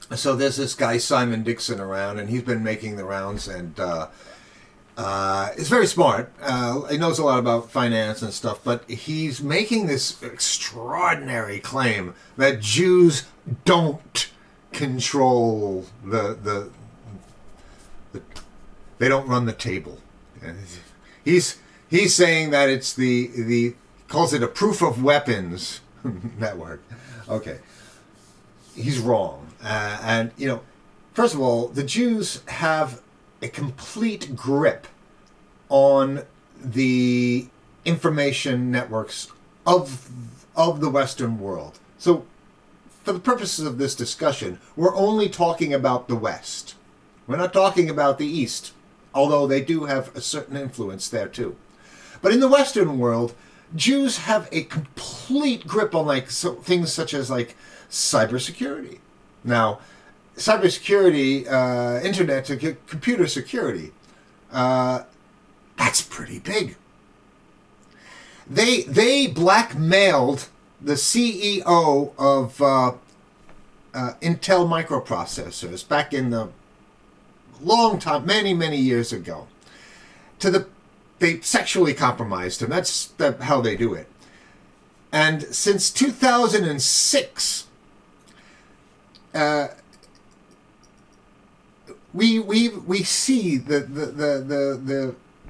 So there's this guy Simon Dixon around, and he's been making the rounds, and he's very smart. He knows a lot about finance and stuff, but he's making this extraordinary claim that Jews don't control the they don't run the table. He's saying that it's the calls it a proof of weapons network. Okay, he's wrong, and first of all, the Jews have a complete grip on the information networks of the Western world. So, for the purposes of this discussion, we're only talking about the West. We're not talking about the East, although they do have a certain influence there too. But in the Western world, Jews have a complete grip on things such as cybersecurity. Now, cybersecurity, internet to computer security, that's pretty big. They blackmailed the CEO of Intel microprocessors back in the long time, many years ago. They sexually compromised him. That's how they do it. And since 2006, we see the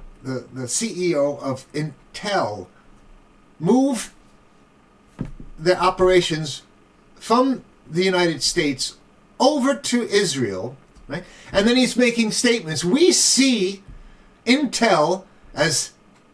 CEO of Intel move their operations from the United States over to Israel, right? And then he's making statements. We see Intel as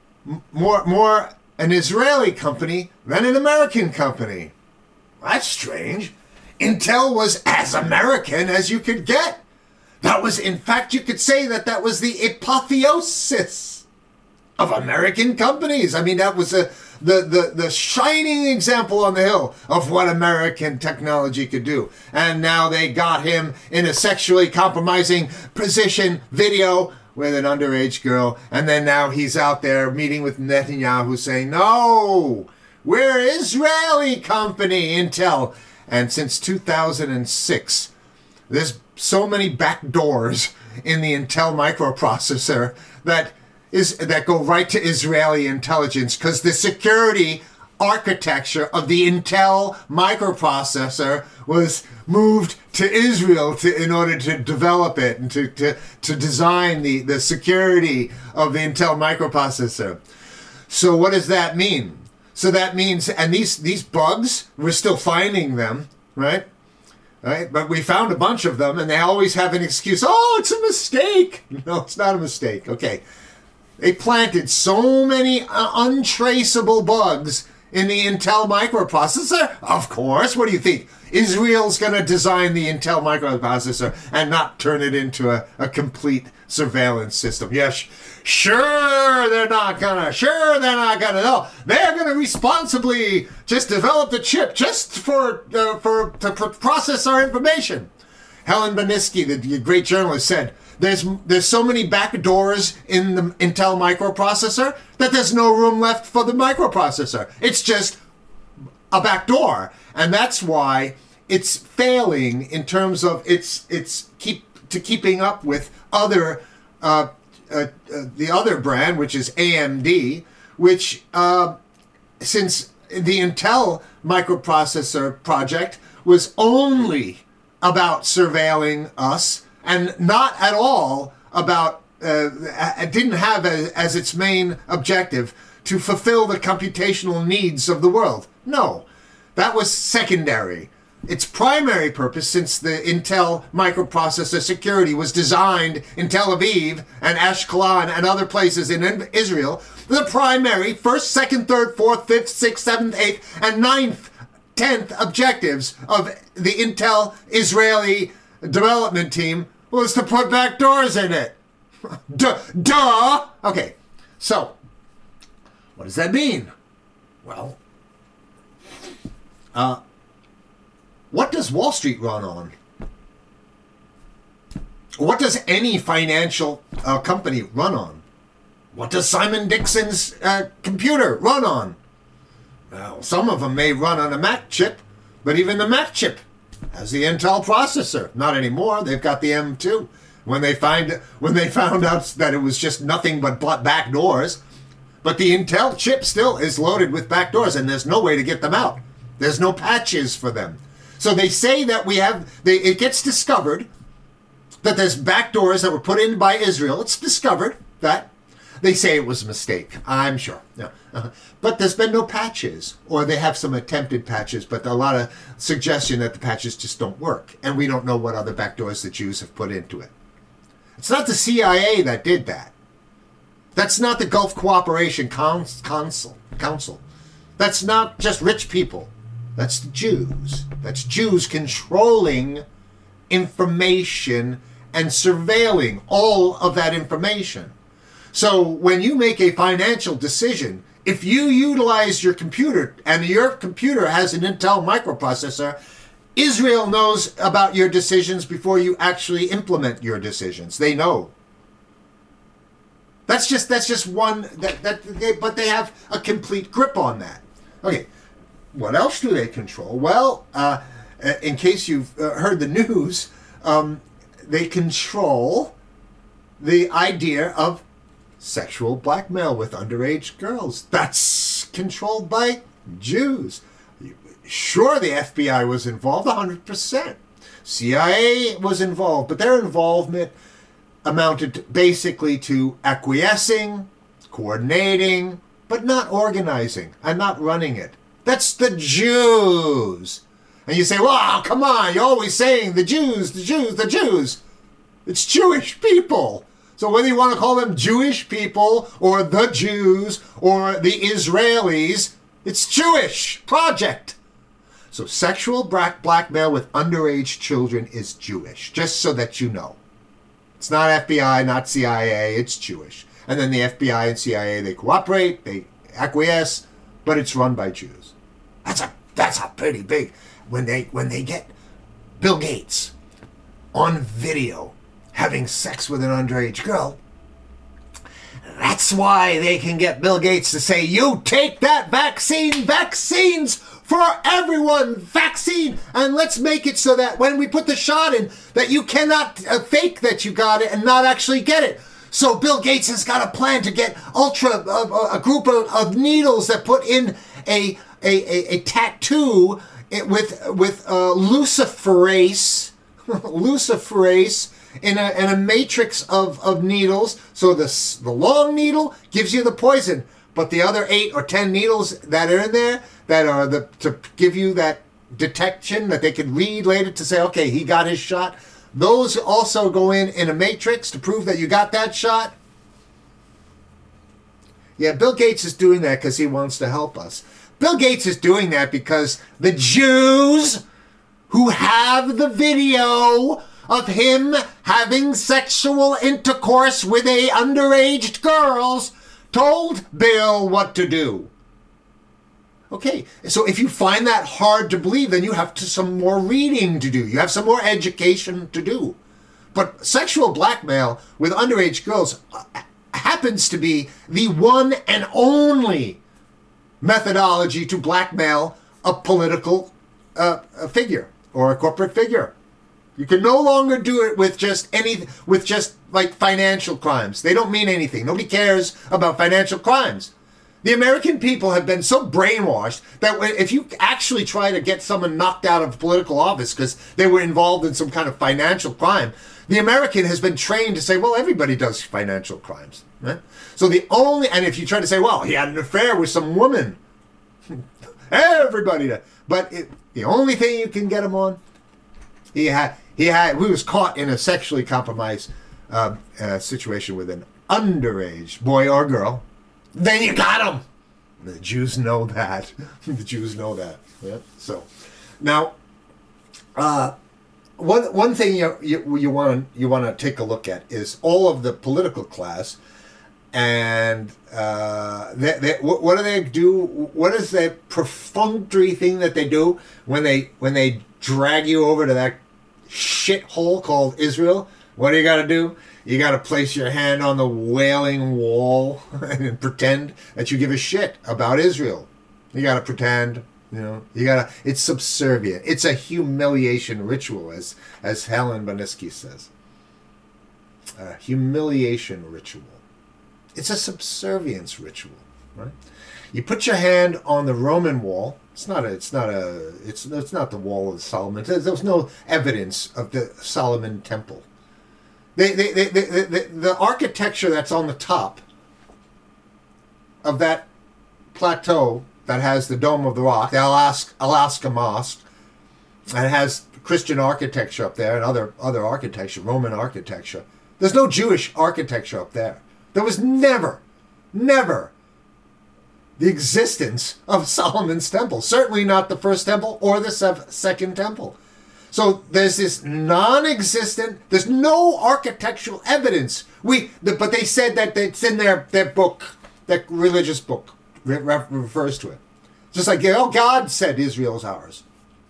more an Israeli company than an American company. That's strange. Intel was as American as you could get. That was, in fact, you could say that was the apotheosis of American companies. I mean, that was the shining example on the hill of what American technology could do. And now they got him in a sexually compromising position video with an underage girl. And then now he's out there meeting with Netanyahu saying, no, we're Israeli company, Intel. And since 2006, there's so many back doors in the Intel microprocessor that go right to Israeli intelligence, because the security architecture of the Intel microprocessor was moved to Israel in order to develop it and to design the security of the Intel microprocessor. So what does that mean? So that means, and these bugs, we're still finding them, right? Right? But we found a bunch of them, and they always have an excuse. Oh, it's a mistake. No, it's not a mistake. Okay. They planted so many untraceable bugs in the Intel microprocessor. Of course. What do you think? Israel's going to design the Intel microprocessor and not turn it into a complete surveillance system. Yes, sure they're not going to. No, they're going to responsibly just develop the chip just to process our information. Helen Baniski, the great journalist, said, There's so many back doors in the Intel microprocessor that there's no room left for the microprocessor. It's just a back door. And that's why it's failing in terms of keeping up with other the other brand, which is AMD, which since the Intel microprocessor project was only about surveilling us, and not at all about, it didn't have as its main objective to fulfill the computational needs of the world. No, that was secondary. Its primary purpose, since the Intel microprocessor security was designed in Tel Aviv and Ashkelon and other places in Israel, the primary first, second, third, fourth, fifth, sixth, seventh, eighth, and ninth, 10th objectives of the Intel Israeli development team was to put back doors in it. Duh! Okay, so, what does that mean? Well, what does Wall Street run on? What does any financial company run on? What does Simon Dixon's computer run on? Well, some of them may run on a Mac chip, but even the Mac chip has the Intel processor. Not anymore. They've got the M2. When they found out that it was just nothing but back doors, but the Intel chip still is loaded with back doors, and there's no way to get them out. There's no patches for them. So they say that it gets discovered that there's back doors that were put in by Israel. It's discovered that. They say it was a mistake, I'm sure. Yeah. But there's been no patches, or they have some attempted patches, but a lot of suggestion that the patches just don't work, and we don't know what other backdoors the Jews have put into it. It's not the CIA that did that. That's not the Gulf Cooperation Council. That's not just rich people. That's the Jews. That's Jews controlling information and surveilling all of that information. So when you make a financial decision, if you utilize your computer and your computer has an Intel microprocessor, Israel knows about your decisions before you actually implement your decisions. They know. That's just one but they have a complete grip on that. Okay, what else do they control? Well, in case you've heard the news, they control the idea of sexual blackmail with underage girls. That's controlled by Jews. Sure, the FBI was involved 100%. CIA was involved, but their involvement amounted basically to acquiescing, coordinating, but not organizing and not running it. That's the Jews. And you say, well, come on, you're always saying the Jews, the Jews, the Jews. It's Jewish people. So whether you want to call them Jewish people or the Jews or the Israelis, it's Jewish project. So sexual blackmail with underage children is Jewish, just so that you know. It's not FBI, not CIA, it's Jewish. And then the FBI and CIA, they cooperate, they acquiesce, but it's run by Jews. That's a pretty big, when they get Bill Gates on video having sex with an underage girl, that's why they can get Bill Gates to say, you take that vaccines for everyone, vaccine, and let's make it so that when we put the shot in, that you cannot fake that you got it and not actually get it. So Bill Gates has got a plan to get a group of needles that put in a tattoo with luciferase in a matrix of needles. So the long needle gives you the poison, but the other 8 or 10 needles that are in there that are to give you that detection that they can read later to say, okay, he got his shot. Those also go in a matrix to prove that you got that shot. Yeah, Bill Gates is doing that because he wants to help us. Bill Gates is doing that because the Jews who have the video of him having sexual intercourse with underage girls told Bill what to do. Okay, so if you find that hard to believe, then you have some more reading to do. You have some more education to do. But sexual blackmail with underage girls happens to be the one and only methodology to blackmail a political figure or a corporate figure. You can no longer do it with just like financial crimes. They don't mean anything. Nobody cares about financial crimes. The American people have been so brainwashed that if you actually try to get someone knocked out of political office because they were involved in some kind of financial crime, the American has been trained to say, well, everybody does financial crimes. Right? So and if you try to say, well, he had an affair with some woman, everybody does. But the only thing you can get him on, he was caught in a sexually compromised situation with an underage boy or girl. Then you got him. The Jews know that. The Jews know that. Yeah. So now, one thing you want to take a look at is all of the political class, and what do they do? What is the perfunctory thing that they do when they drag you over to that shithole called Israel? What do you got to do? You got to place your hand on the Wailing Wall and pretend that you give a shit about Israel. You got to pretend. You know, you gotta. It's subservient. It's a humiliation ritual, as Helen Boninsky says. A humiliation ritual. It's a subservience ritual, right? You put your hand on the Roman wall. It's not the wall of Solomon. There's no evidence of the Solomon temple. The architecture that's on the top of that plateau that has the Dome of the Rock, the Alaska Mosque, and it has Christian architecture up there and other architecture, Roman architecture. There's no Jewish architecture up there. There was never the existence of Solomon's temple. Certainly not the first temple or the second temple. So there's this non-existent, there's no architectural evidence. But they said that it's in their book, that religious book refers to it. Just like, God said Israel's ours.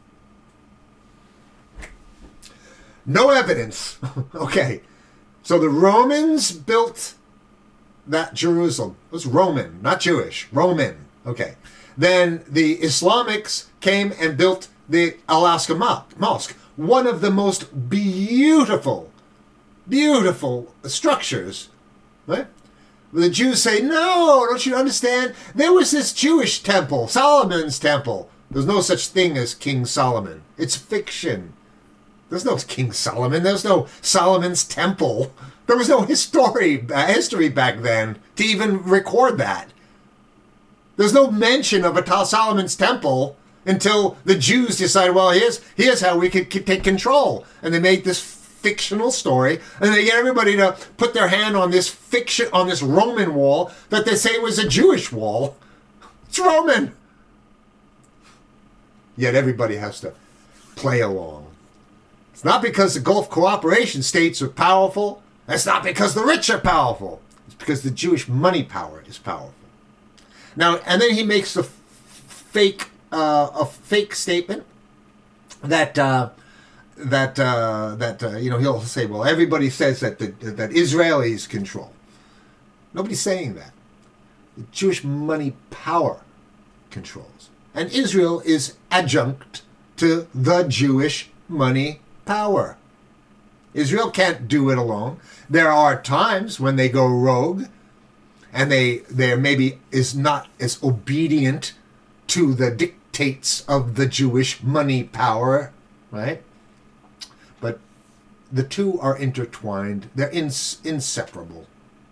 No evidence. Okay. So the Romans built that Jerusalem. It was Roman, not Jewish. Roman. Okay. Then the Islamics came and built the Alaska Mosque. One of the most beautiful structures. Right? The Jews say, no, don't you understand? There was this Jewish temple, Solomon's temple. There's no such thing as King Solomon. It's fiction. There's no King Solomon. There's no Solomon's temple. There was no history back then to even record that. There's no mention of a Solomon's temple until the Jews decided, well, here's how we could take control. And they made this fictional story, and they get everybody to put their hand on this Roman wall that they say was a Jewish wall. It's Roman. Yet everybody has to play along. It's not because the Gulf Cooperation states are powerful. It's not because the rich are powerful. It's because the Jewish money power is powerful. Now, and then he makes a fake statement that he'll say, well, everybody says that that Israelis control. Nobody's saying that. The Jewish money power controls, and Israel is adjunct to the Jewish money power. Israel can't do it alone. There are times when they go rogue, and they maybe is not as obedient to the dictates of the Jewish money power, right? But the two are intertwined. They're inseparable.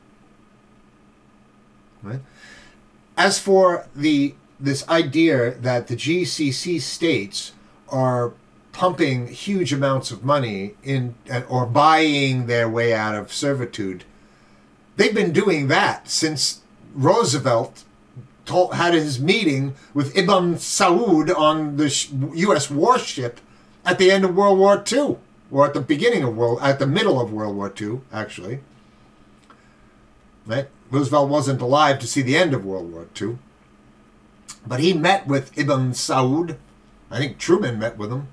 Right? As for this idea that the GCC states are pumping huge amounts of money in or buying their way out of servitude, they've been doing that since Roosevelt had his meeting with Ibn Saud on the U.S. warship at the end of World War II, or at the middle of World War II, actually. Right? Roosevelt wasn't alive to see the end of World War II, but he met with Ibn Saud. I think Truman met with him,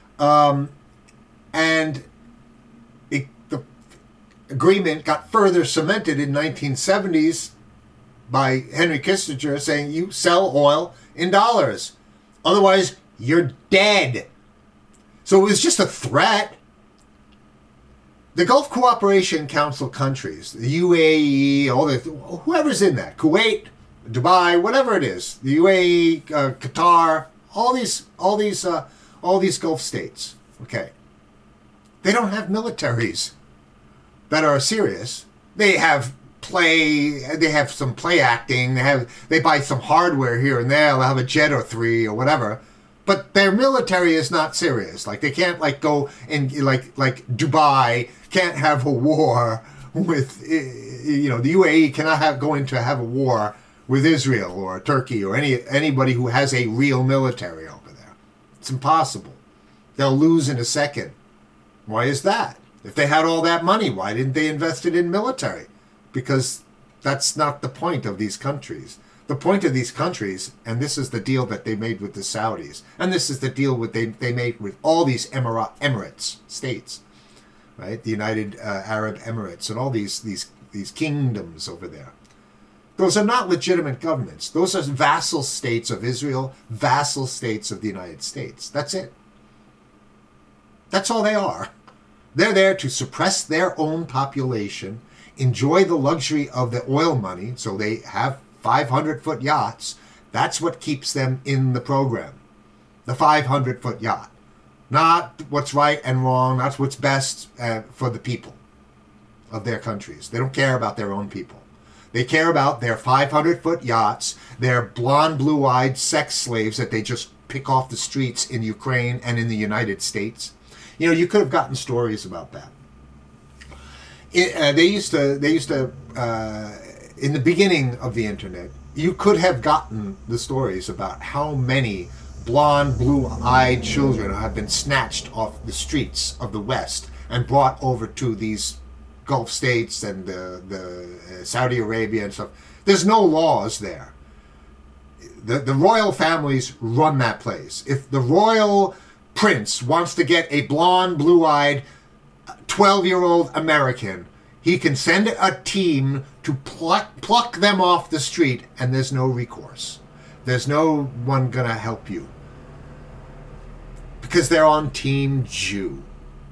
and the agreement got further cemented in 1970s by Henry Kissinger saying, you sell oil in dollars, otherwise you're dead. So it was just a threat. The Gulf Cooperation Council countries, the UAE, whoever's in that, Kuwait, Dubai, whatever it is, the UAE, Qatar, all these Gulf states, okay, they don't have militaries that are serious. They have some play acting. They buy some hardware here and there. They'll have a jet or three or whatever. But their military is not serious. Like they can't go and like Dubai can't have a war with the UAE cannot go into have a war with Israel or Turkey or anybody who has a real military over there. It's impossible. They'll lose in a second. Why is that? If they had all that money, why didn't they invest it in military? Because that's not the point of these countries. The point of these countries, and this is the deal that they made with the Saudis, and this is the deal they made with all these Emirates states, right? The United Arab Emirates and all these kingdoms over there. Those are not legitimate governments. Those are vassal states of Israel, vassal states of the United States. That's it. That's all they are. They're there to suppress their own population, enjoy the luxury of the oil money, so they have 500-foot yachts. That's what keeps them in the program. The 500-foot yacht. Not what's right and wrong, not what's best for the people of their countries. They don't care about their own people. They care about their 500-foot yachts, their blonde, blue-eyed sex slaves that they just pick off the streets in Ukraine and in the United States. You know, you could have gotten stories about that. They used to in the beginning of the internet, you could have gotten the stories about how many blonde, blue-eyed children have been snatched off the streets of the West and brought over to these Gulf states and the Saudi Arabia and stuff. There's no laws there. The royal families run that place. If the royal prince wants to get a blonde, blue-eyed, 12-year-old American, he can send a team to pluck them off the street, and there's no recourse. There's no one gonna help you. Because they're on Team Jew.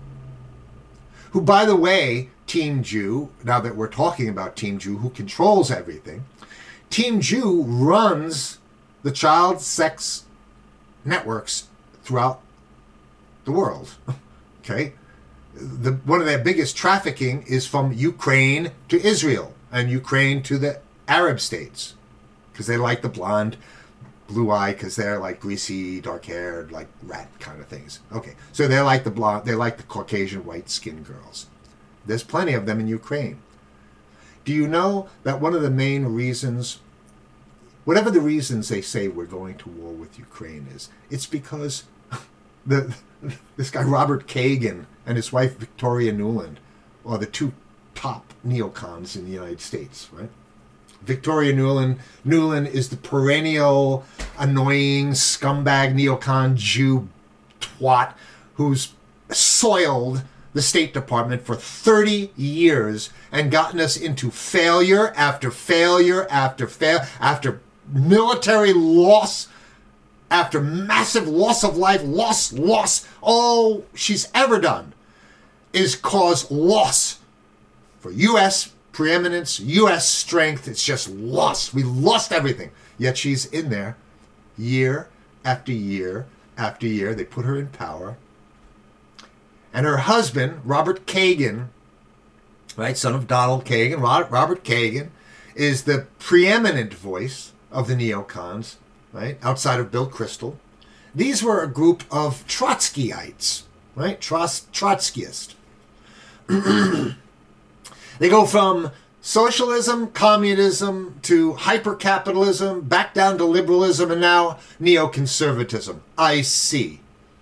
Who, by the way, Team Jew, now that we're talking about Team Jew, who controls everything, Team Jew runs the child sex networks throughout the world. Okay? One of their biggest trafficking is from Ukraine to Israel and Ukraine to the Arab states, because they like the blonde, blue eye, because they're like greasy, dark-haired, like rat kind of things. Okay, so they're like the blonde, they're like the Caucasian white-skinned girls. There's plenty of them in Ukraine. Do you know that one of the main reasons, whatever the reasons they say we're going to war with Ukraine is, it's because this guy Robert Kagan and his wife Victoria Nuland are the two top neocons in the United States, right? Victoria Nuland is the perennial annoying scumbag neocon Jew twat who's soiled the State Department for 30 years and gotten us into failure after failure after military loss, after massive loss of life, loss. All she's ever done is cause loss for U.S. preeminence, U.S. strength. It's just lost. We lost everything. Yet she's in there year after year after year. They put her in power. And her husband, Robert Kagan, right, son of Donald Kagan, Robert Kagan, is the preeminent voice of the neocons, right, outside of Bill Kristol. These were a group of Trotskyites, right, Trotskyist. They go from socialism, communism, to hyper-capitalism, back down to liberalism, and now neoconservatism. I see.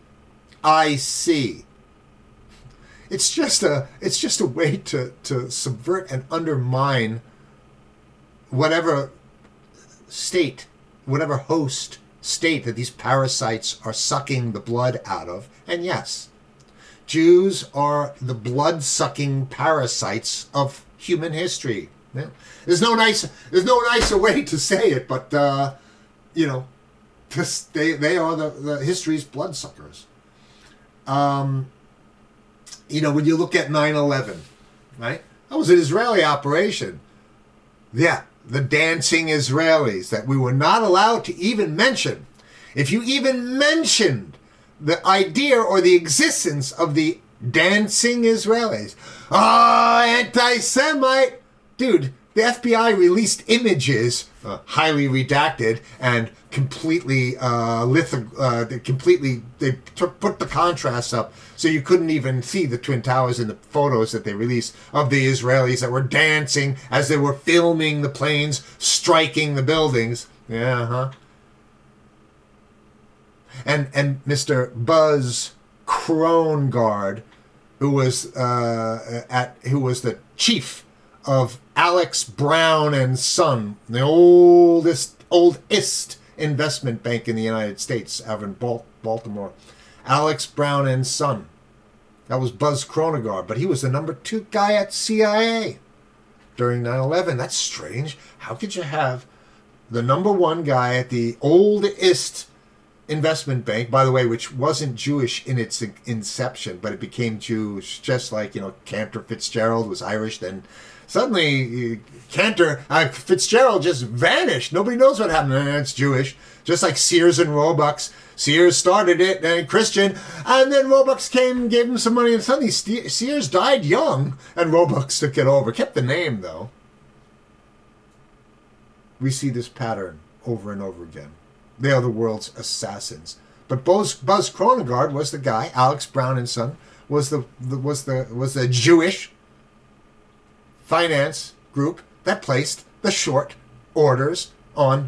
It's just a way to subvert and undermine whatever state, whatever host state that these parasites are sucking the blood out of. And yes, Jews are the blood-sucking parasites of human history. Yeah. There's no nicer way to say it, but they are the history's bloodsuckers. When you look at 9/11, right? That was an Israeli operation. Yeah, the dancing Israelis that we were not allowed to even mention. If you even mentioned the idea or the existence of the dancing Israelis, anti-Semite, dude. The FBI released images, highly redacted and completely they put the contrast up so you couldn't even see the Twin Towers in the photos that they released of the Israelis that were dancing as they were filming the planes striking the buildings. Yeah, huh? And Mr. Buzz Krongard, who was the chief of Alex Brown and Son, the oldest investment bank in the United States, out in Baltimore. Alex Brown and Son. That was Buzz Krongard, but he was the number 2 guy at CIA. during 9/11. That's strange. How could you have the number one guy at the oldest investment bank, by the way, which wasn't Jewish in its inception, but it became Jewish, just like, Cantor Fitzgerald was Irish, then suddenly Fitzgerald just vanished. Nobody knows what happened, and it's Jewish. Just like Sears and Roebuck. Sears started it, and Christian, and then Roebuck came and gave him some money, and suddenly Sears died young, and Roebuck took it over. Kept the name, though. We see this pattern over and over again. They are the world's assassins. But Buzz Kronegard was the guy. Alex Brown and Son was the Jewish finance group that placed the short orders on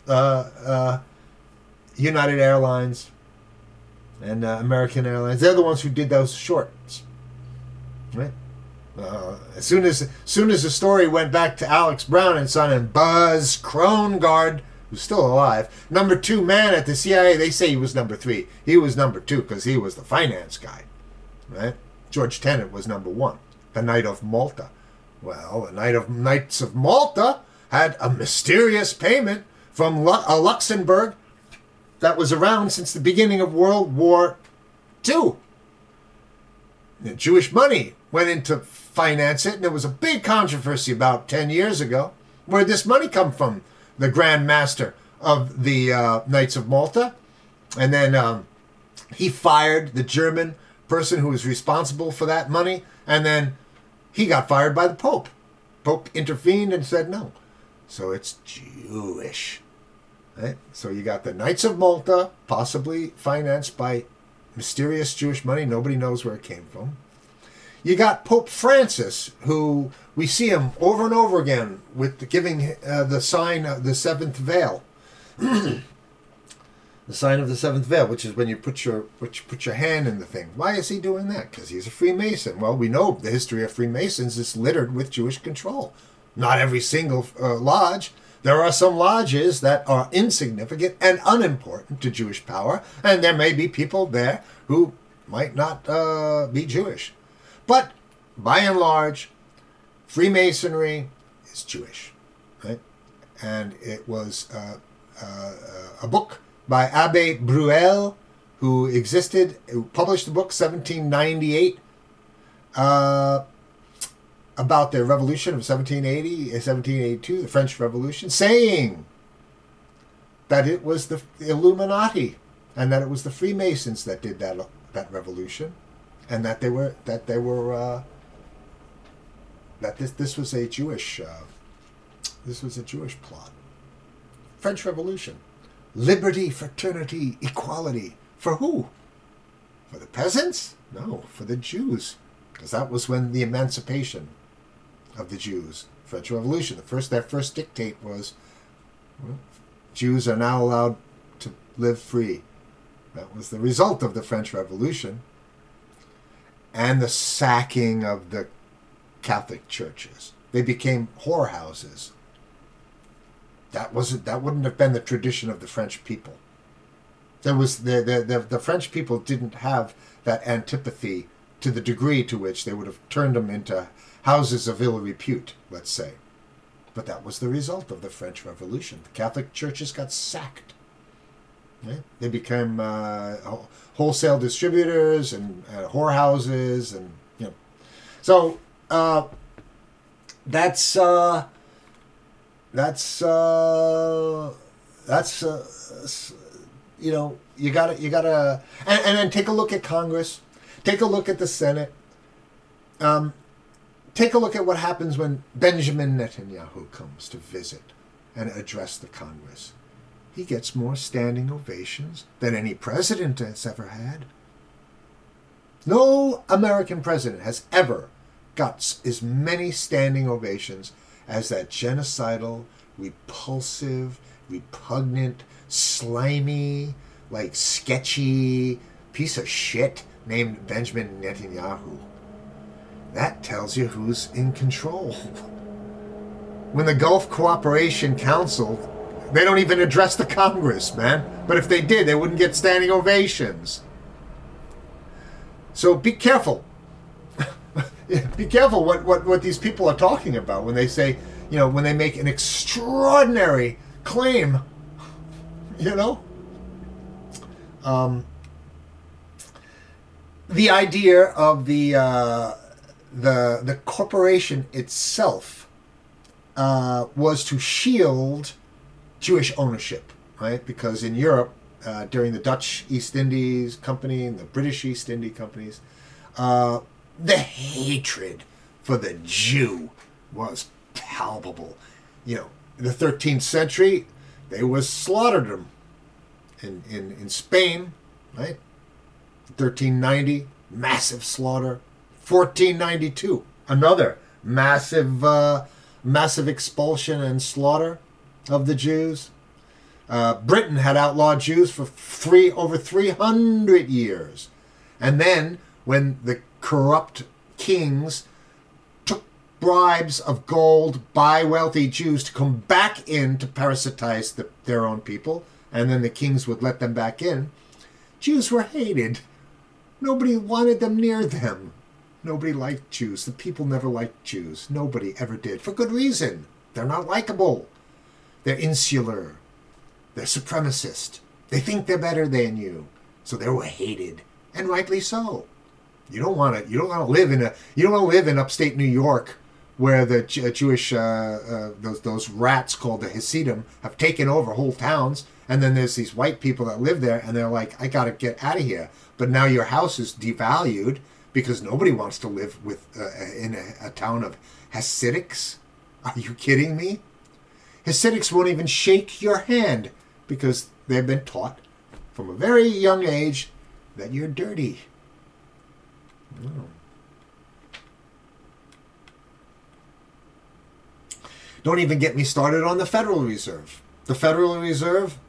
United Airlines and American Airlines. They're the ones who did those shorts, right? As soon as the story went back to Alex Brown and Son and Buzz Kronegard, who's still alive, number 2 man at the CIA. They say he was number 3. He was number 2 because he was the finance guy, right? George Tenet was number 1, the Knight of Malta. Well, the Knights of Malta had a mysterious payment from a Luxembourg that was around since the beginning of World War II. The Jewish money went in to finance it, and there was a big controversy about 10 years ago. Where did this money come from? The Grand Master of the Knights of Malta. And then he fired the German person who was responsible for that money, and then he got fired by the Pope. Pope intervened and said no. So it's Jewish. Right? So you got the Knights of Malta, possibly financed by mysterious Jewish money. Nobody knows where it came from. You got Pope Francis, who we see him over and over again with giving the sign of the seventh veil. The sign of the seventh veil, which is when you put your hand in the thing. Why is he doing that? Because he's a Freemason. Well, we know the history of Freemasons is littered with Jewish control. Not every single lodge. There are some lodges that are insignificant and unimportant to Jewish power, and there may be people there who might not be Jewish. But by and large, Freemasonry is Jewish, right? And it was a book by Abbe Bruel, who published the book 1798 about the revolution of 1782, the French Revolution, saying that it was the Illuminati and that it was the Freemasons that did that revolution, and that this was a Jewish plot. French Revolution. Liberty, fraternity, equality. For who? For the peasants? No, for the Jews. Because that was when the emancipation of the Jews. French Revolution. Their first dictate was, Jews are now allowed to live free. That was the result of the French Revolution. And the sacking of the Catholic churches. They became whorehouses. That wouldn't have been the tradition of the French people. The French people didn't have that antipathy to the degree to which they would have turned them into houses of ill repute, let's say. But that was the result of the French Revolution. The Catholic churches got sacked. Right? They became wholesale distributors and whorehouses, and So that's you gotta and then take a look at Congress, take a look at the Senate, take a look at what happens when Benjamin Netanyahu comes to visit and address the Congress. He gets more standing ovations than any president has ever had. No American president has ever got as many standing ovations as that genocidal, repulsive, repugnant, slimy, sketchy piece of shit named Benjamin Netanyahu. That tells you who's in control. When the Gulf Cooperation Council, they don't even address the Congress, man. But if they did, they wouldn't get standing ovations. So be careful. Be careful what these people are talking about when they say, when they make an extraordinary claim, you know. The idea of the corporation itself was to shield Jewish ownership, right? Because in Europe, during the Dutch East Indies Company and the British East India Companies, the hatred for the Jew was palpable. In the 13th century, they was slaughtered them in Spain, right? 1390, massive slaughter. 1492, another massive expulsion and slaughter of the Jews. Britain had outlawed Jews for over 300 years. And then, when the corrupt kings took bribes of gold by wealthy Jews to come back in to parasitize their own people, and then the kings would let them back in, Jews were hated. Nobody wanted them near them. Nobody liked Jews. The people never liked Jews. Nobody ever did. For good reason. They're not likable. They're insular. They're supremacist. They think they're better than you. So they were hated. And rightly so. You don't want to live in upstate New York where the Jewish those rats called the Hasidim have taken over whole towns, and then there's these white people that live there, and they're like, I gotta get out of here. But now your house is devalued because nobody wants to live in a town of Hasidics. Are you kidding me? Hasidics won't even shake your hand because they've been taught from a very young age that you're dirty. Don't even get me started on the Federal Reserve. The Federal Reserve,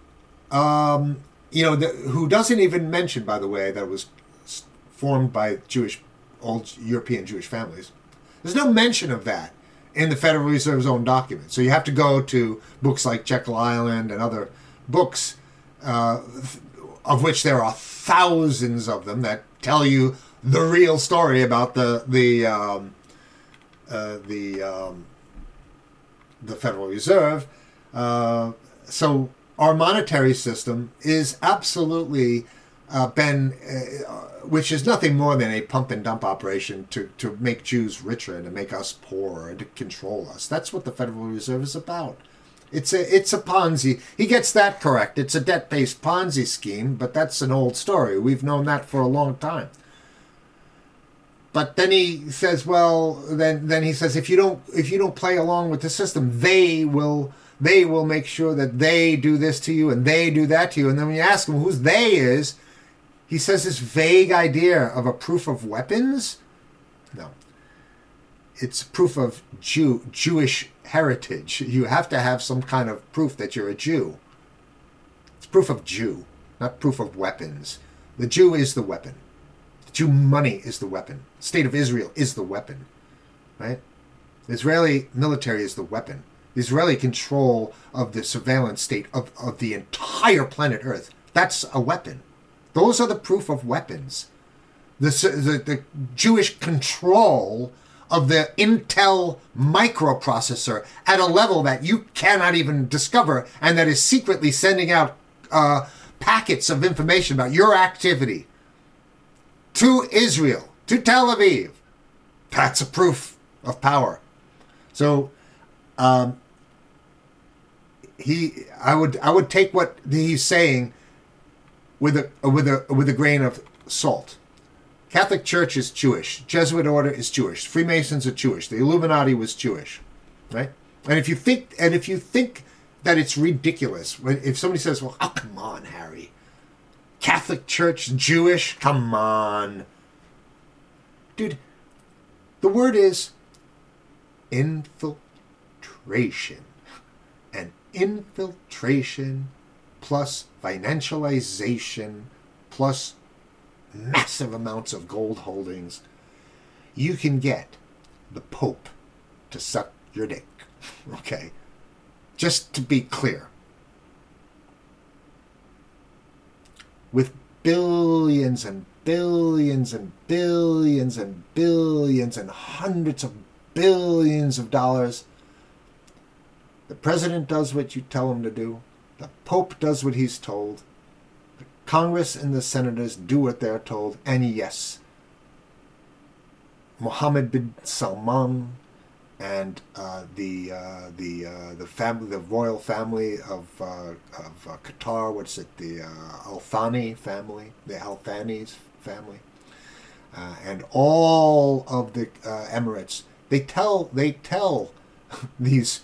who doesn't even mention, by the way, that it was formed by old European Jewish families. There's no mention of that in the Federal Reserve's own document. So you have to go to books like Jekyll Island and other books, of which there are thousands of them that tell you the real story about the Federal Reserve. So our monetary system is absolutely which is nothing more than a pump and dump operation to make Jews richer and to make us poorer and to control us. That's what the Federal Reserve is about. It's a Ponzi. He gets that correct. It's a debt-based Ponzi scheme, but that's an old story. We've known that for a long time. But then he says, then he says, if you don't play along with the system, they will make sure that they do this to you and they do that to you. And then when you ask him whose they is, he says this vague idea of a proof of weapons. No, it's proof of Jewish heritage. You have to have some kind of proof that you're a Jew. It's proof of Jew, not proof of weapons. The Jew is the weapon. The Jew money is the weapon. The state of Israel is the weapon, right? The Israeli military is the weapon. The Israeli control of the surveillance state of the entire planet Earth, that's a weapon. Those are the proof of weapons. The Jewish control of the Intel microprocessor at a level that you cannot even discover, and that is secretly sending out packets of information about your activity to Israel, to Tel Aviv. That's a proof of power. So I would take what he's saying with a grain of salt. Catholic Church is Jewish. Jesuit order is Jewish. Freemasons are Jewish. The Illuminati was Jewish, right? And if you think that it's ridiculous if somebody says, "Well, oh, come on, Harry, Catholic Church Jewish, come on, dude," the word is infiltration, and infiltration plus financialization plus massive amounts of gold holdings, you can get the Pope to suck your dick. Okay? Just to be clear. With billions and billions and billions and billions and hundreds of billions of dollars. The president does what you tell him to do. The Pope does what he's told. The Congress and the senators do what they're told. And yes, Mohammed bin Salman and the family, the royal family of Qatar, what's it, the Al Thani family, the Al Thani's family, and all of the Emirates. They tell these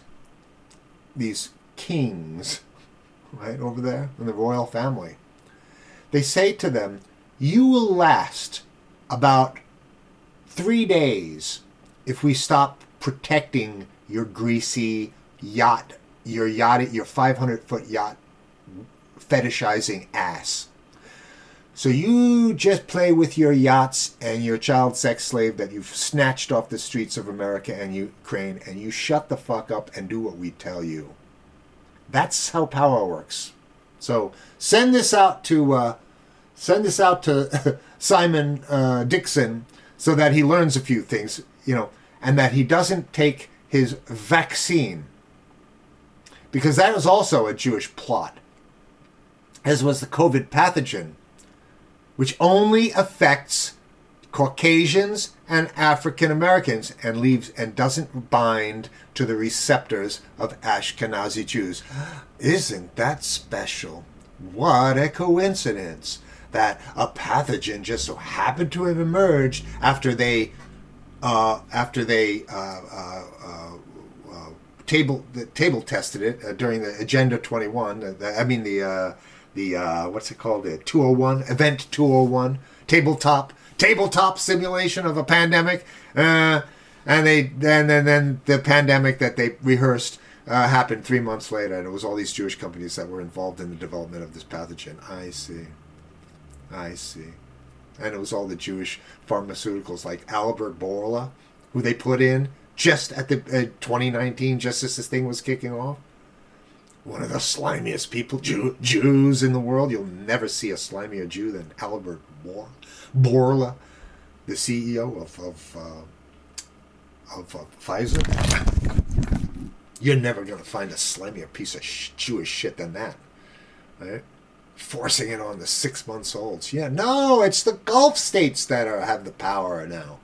kings, right over there in the royal family. They say to them, "You will last about 3 days if we stop protecting your greasy yacht, your 500-foot yacht fetishizing ass. So you just play with your yachts and your child sex slave that you've snatched off the streets of America and Ukraine, and you shut the fuck up and do what we tell you." That's how power works. So send this out to Simon Dixon so that he learns a few things, and that he doesn't take his vaccine, because that is also a Jewish plot, as was the COVID pathogen, which only affects Caucasians and African Americans and doesn't bind to the receptors of Ashkenazi Jews. Isn't that special? What a coincidence that a pathogen just so happened to have emerged after they table tested it during the Agenda 21. What's it called? The 201 Event 201 tabletop simulation of a pandemic, and then the pandemic that they rehearsed happened 3 months later, and it was all these Jewish companies that were involved in the development of this pathogen. I see. And it was all the Jewish pharmaceuticals like Albert Bourla, who they put in just at the 2019, just as this thing was kicking off. One of the slimiest people, Jews in the world. You'll never see a slimier Jew than Albert Bourla, the CEO of Pfizer. You're never going to find a slimier piece of Jewish shit than that, right? Forcing it on the 6 months olds. Yeah, no, it's the Gulf states that have the power now.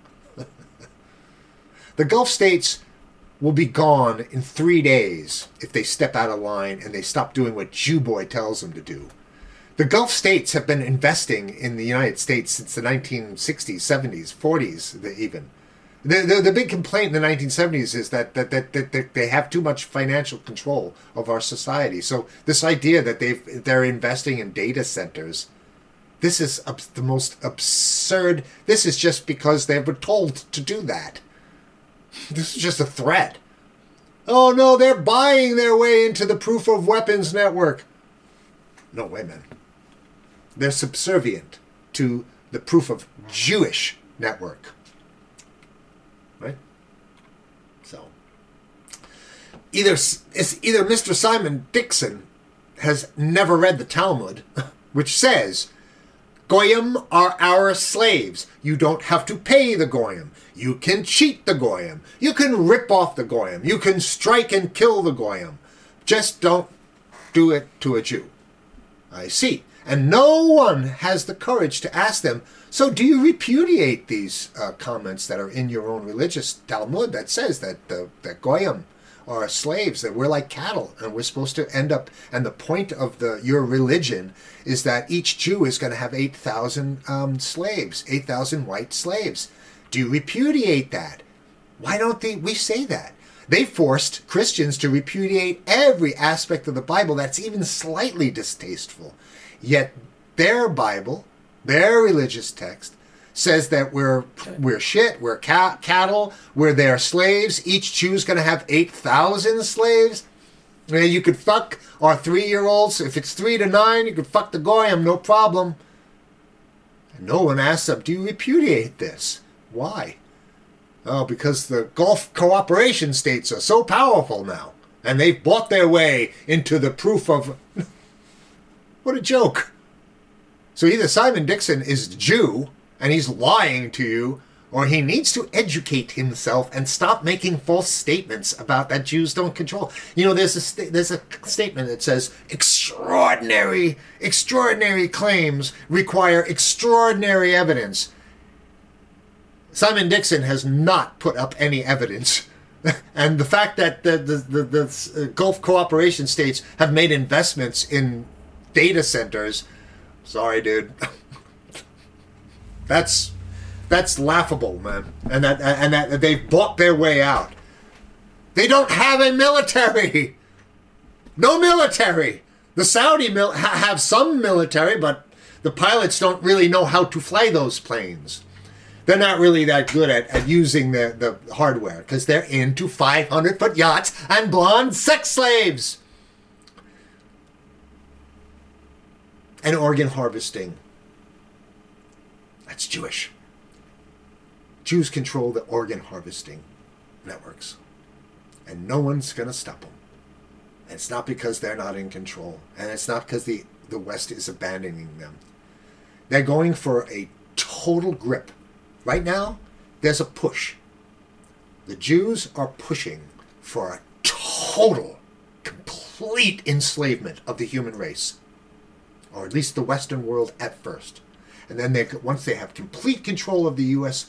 The Gulf states will be gone in 3 days if they step out of line and they stop doing what Jew Boy tells them to do. The Gulf states have been investing in the United States since the 1960s, 70s, 40s even. The big complaint in the 1970s is that they have too much financial control of our society. So this idea that they're investing in data centers, this is the most absurd. This is just because they were told to do that. This is just a threat. Oh no, they're buying their way into the proof of weapons network. No way, man. They're subservient to the proof of Jewish network. Right? So either Mr. Simon Dixon has never read the Talmud, which says, Goyim are our slaves. You don't have to pay the Goyim. You can cheat the Goyim. You can rip off the Goyim. You can strike and kill the Goyim. Just don't do it to a Jew. I see. And no one has the courage to ask them, so do you repudiate these comments that are in your own religious Talmud that says that that Goyim are slaves, that we're like cattle and we're supposed to end up, and the point of your religion is that each Jew is going to have 8,000 slaves, 8,000 white slaves. Do you repudiate that? Why don't we say that? They forced Christians to repudiate every aspect of the Bible that's even slightly distasteful. Yet their Bible, their religious text, says that we're shit, we're cattle, we're their slaves. Each Jew's going to have 8,000 slaves. And you could fuck our 3-year-olds. If it's 3 to 9, you could fuck the Goyim, no problem. And no one asks them, do you repudiate this? Why? Oh, because the Gulf cooperation states are so powerful now. And they've bought their way into the proof of... What a joke. So either Simon Dixon is Jew and he's lying to you, or he needs to educate himself and stop making false statements about that Jews don't control. You know, there's a statement that says extraordinary claims require extraordinary evidence. Simon Dixon has not put up any evidence. And the fact that the Gulf cooperation states have made investments in data centers, sorry, dude, that's laughable, man. And that they've bought their way out. They don't have a military. No military. The Saudi have some military, but the pilots don't really know how to fly those planes. They're not really that good at using the hardware because they're into 500-foot yachts and blonde sex slaves. And organ harvesting. That's Jewish. Jews control the organ harvesting networks. And no one's going to stop them. And it's not because they're not in control. And it's not because the West is abandoning them. They're going for a total grip. Right now, there's a push. The Jews are pushing for a total, complete enslavement of the human race. Or at least the Western world at first. And then once they have complete control of the U.S.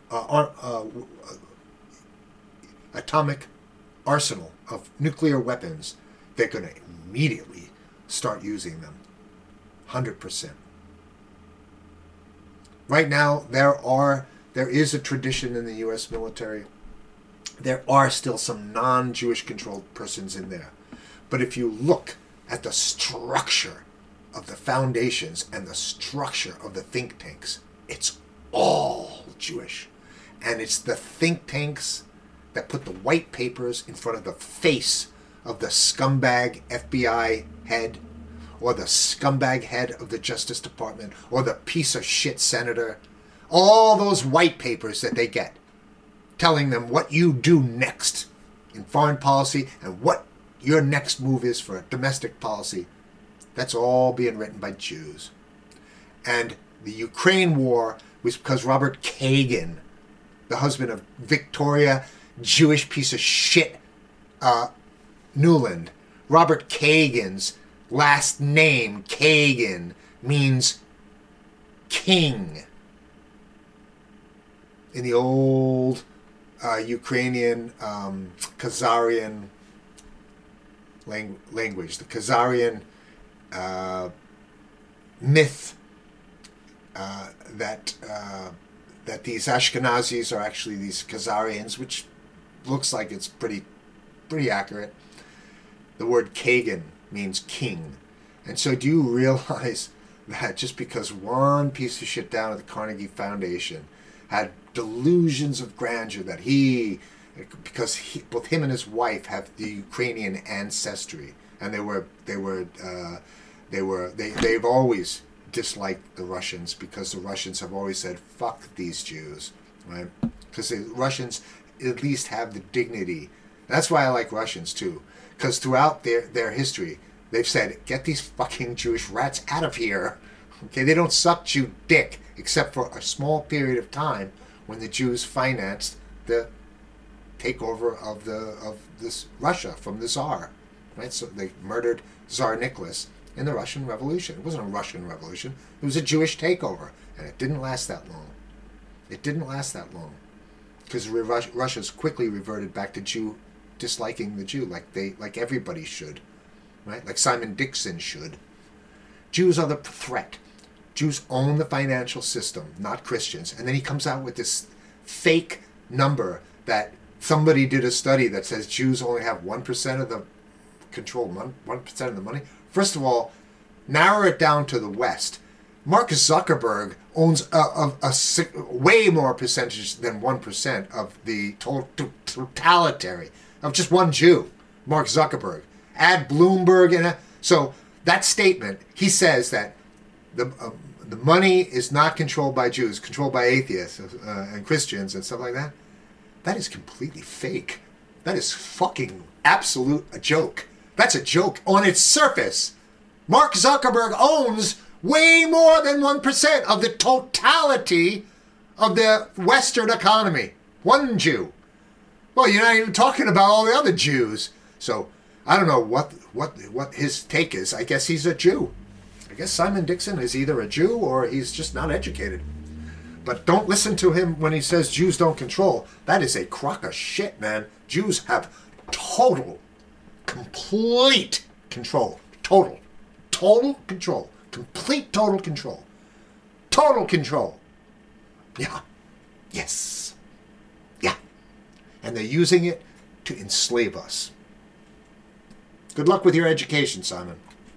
Atomic arsenal of nuclear weapons, they're going to immediately start using them. 100%. Right now, there is a tradition in the U.S. military. There are still some non-Jewish controlled persons in there. But if you look at the structure of the foundations and the structure of the think tanks, it's all Jewish. And it's the think tanks that put the white papers in front of the face of the scumbag FBI head, or the scumbag head of the Justice Department, or the piece of shit senator. All those white papers that they get, telling them what you do next in foreign policy and what your next move is for domestic policy. That's all being written by Jews. And the Ukraine war was because Robert Kagan, the husband of Victoria, Jewish piece of shit, Nuland. Robert Kagan's last name, Kagan, means king. In the old Ukrainian Khazarian language, the Khazarian myth that these Ashkenazis are actually these Khazarians, which looks like it's pretty accurate. The word Kagan means king. And so do you realize that just because one piece of shit down at the Carnegie Foundation had delusions of grandeur that both him and his wife have the Ukrainian ancestry, and they've always disliked the Russians because the Russians have always said fuck these Jews, right? Because the Russians at least have the dignity. That's why I like Russians too, because throughout their history they've said get these fucking Jewish rats out of here. Okay, they don't suck Jew dick except for a small period of time when the Jews financed the takeover of this Russia from the Tsar, right? So they murdered Tsar Nicholas in the Russian Revolution. It wasn't a Russian Revolution. It was a Jewish takeover, and it didn't last that long. It didn't last that long because Russia's quickly reverted back to disliking the Jew, like everybody should, right? Like Simon Dixon should. Jews are the threat. Jews own the financial system, not Christians. And then he comes out with this fake number that somebody did a study that says Jews only have 1% of the control, 1% of the money. First of all, narrow it down to the West. Mark Zuckerberg owns a way more percentage than 1% of the totality of just one Jew, Mark Zuckerberg. Add Bloomberg in it. So that statement, he says that the money is not controlled by Jews, controlled by atheists and Christians and stuff like that. That is completely fake. That is fucking absolute a joke. That's a joke on its surface. Mark Zuckerberg owns Way more than 1% of the totality of the Western economy. One Jew. Well, you're not even talking about all the other Jews. So I don't know what his take is. I guess he's a Jew. I guess Simon Dixon is either a Jew or he's just not educated. But don't listen to him when he says Jews don't control. That is a crock of shit, man. Jews have total, complete control. Total control. Complete total control. Total control. Yeah. Yes. Yeah. And they're using it to enslave us. Good luck with your education, Simon.